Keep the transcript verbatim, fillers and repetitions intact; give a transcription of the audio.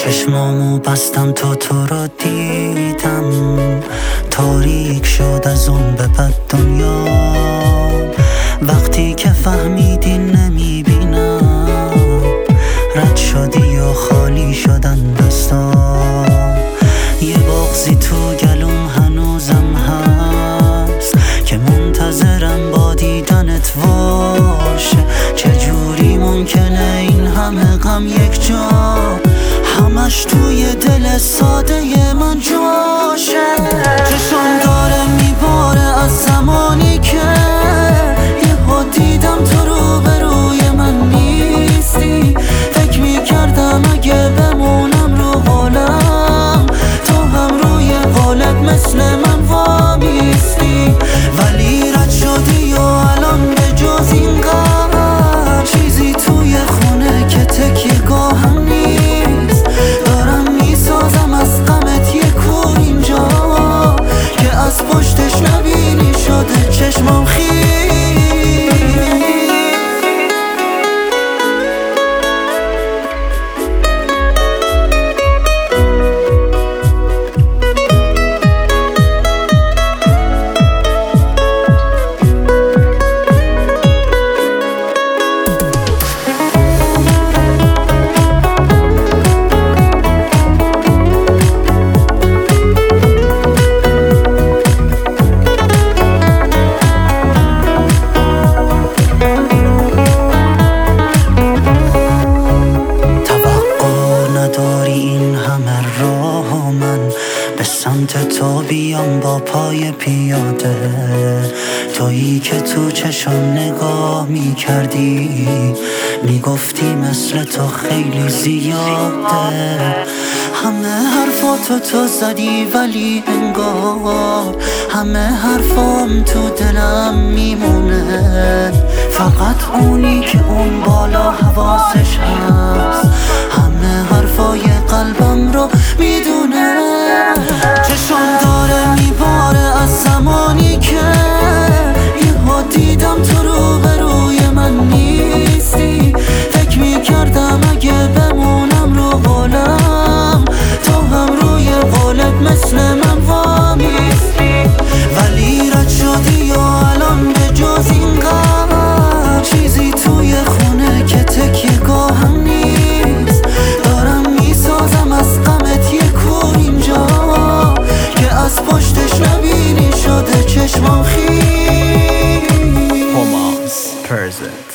چشمامو بستم تا تو رو دیدم، تاریک شد از اون به بعد دنیا. وقتی که فهمیدی نمیبینم، رد شدی و خالی شدن دستا. یه بغضی تو گلوم هنوزم هست که منتظرم با دیدنت باشه. چجوری ممکنه این همه غم یک جا، همش توی دل ساده من جاشه. چشم داره میباره از زمانی که یهو دیدم تو رو به روی من نیستی. فکر میکردم اگه بمونم رو قولم، تو هم روی قولت مثل من وامیستی. ولی رد شدی و الان به جز این غم چیزی توی خونه که تکیه گاهم نیست. دارم میسازم از غمت یه کور اینجا که از پشتش نبینی شده چشمام خیس. به سمت تو بیام با پای پیاده، تویی که تو چشم نگاه می کردی، می گفتی مثل تو خیلی زیاده. همه حرفاتو تو زدی ولی انگار همه حرفام تو دلم میمونه. فقط اونی که اون بالا حواسش هست همه حرفای قلبم رو میدونه. چشم داره میباره از زمانی که یهو دیدم تو رو به روی من نیستی. فکر میکردم اگه بمونم رو قولم، تو هم روی قولت مثل من وامیستی. ولی رد شدی و الان به جز این غم چیزی توی خونه که تکیه گاهم نیست. دارم میسازم از غمت یه کور اینجا که از پشتش نبینی شده چشمام خیس. Homos Persian